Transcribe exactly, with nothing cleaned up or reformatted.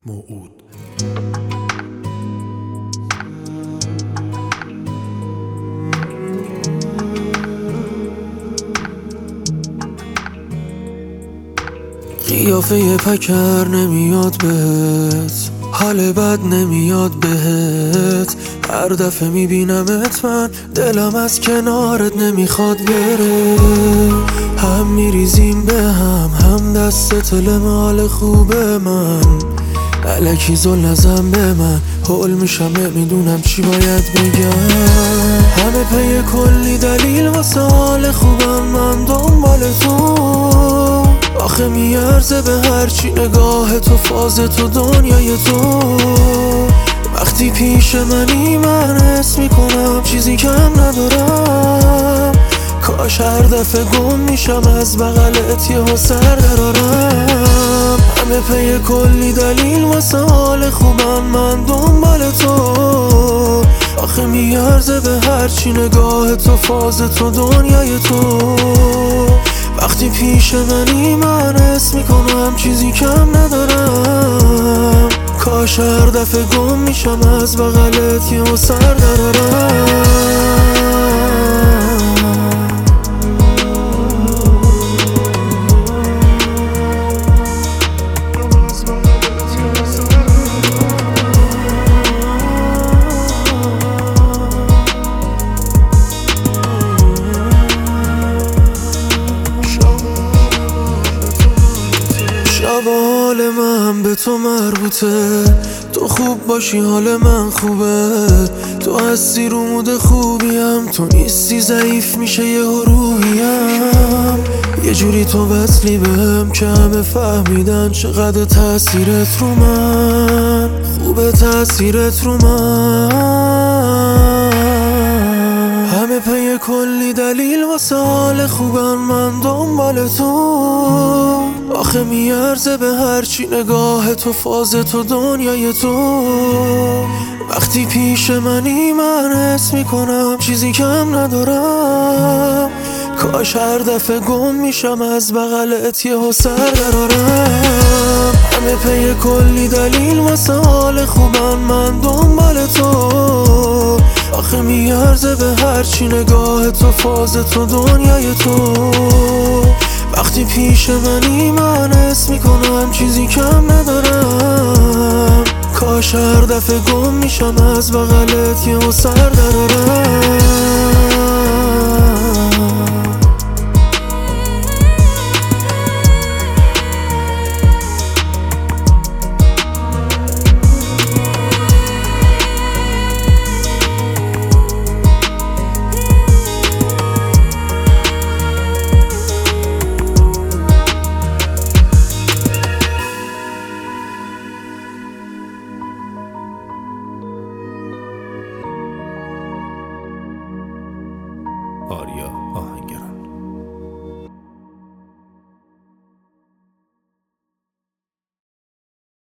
موعود. قیافه پکر نمیاد بهت، حال بد نمیاد بهت. هر دفعه میبینمت من دلم از کنارت نمیخواد بره. هم میریزیم به هم، هم دست تلم حال خوبه من. الکی زل نزن به من، حول میشم نمیدونم چی باید بگم. همه پی کلی دلیل واسه حال خوبم، من دنبال تو. آخه میارزه به هرچی نگاه تو، فاز تو، دنیای تو. وقتی پیش منی من حس میکنم چیزی کم ندارم. کاش هر دفعه گم میشم از بغلت یهو سر درارم. همه پی کلی دلیل واسه حال خوبم، من دنبال تو. آخه میارزه به هرچی نگاه تو، فاز تو، دنیای تو. وقتی پیش منی من حس میکنم چیزی کم ندارم. کاش هر دفعه گم میشم از بغلت یهو سر درارم. شب حال من به تو مربوطه، تو خوب باشی حال من خوبه. تو هستی رو مود خوبیم، تو نیستی ضعیف میشه یه روحیم. یه جوری تو وصلی بهم که همه فهمیدن چقدر تأثیرت رو من خوبه، تأثیرت رو من. همه پی کلی دلیل واسه حال خوبم، من دنبال تو. آخه میارزه به هرچی نگاه تو، فاز تو، دنیای تو. وقتی پیش منی من حس میکنم چیزی کم ندارم. کاش هر دفعه گم میشم از بغلت یهو سر درارم. همه پی کلی دلیل واسه حال خوبم، من دنبال تو. آخه میارزه به هرچی نگاه تو، فاز تو، دنیای تو. وقتی پیش منی من حس میکنم چیزی کم ندارم. کاش هر دفعه گم میشم از بغلت یهو سر درارم. آریا آهنگر.